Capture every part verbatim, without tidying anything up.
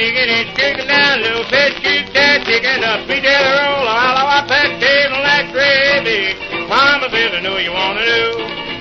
chicken, and she cooked him down low. Said she cooked that chicken up, sweet jelly roll, all of our pack tasting like gravy. Mama says, I know you want to do.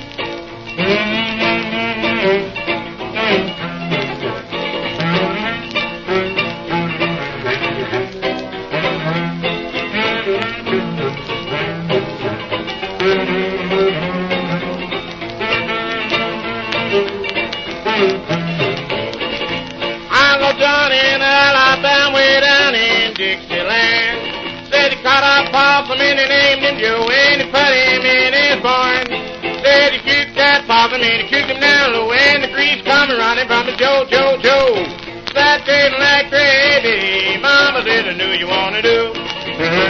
Johnny in Alabama, way down in Dixieland. Said he caught a possum and he named him Joe, and he put him in his barn. Said he cooked that possum and he cooked him down low, and the grease coming running from his Joe, Joe, Joe. That tasting like gravy, Mama said I knew you want to do.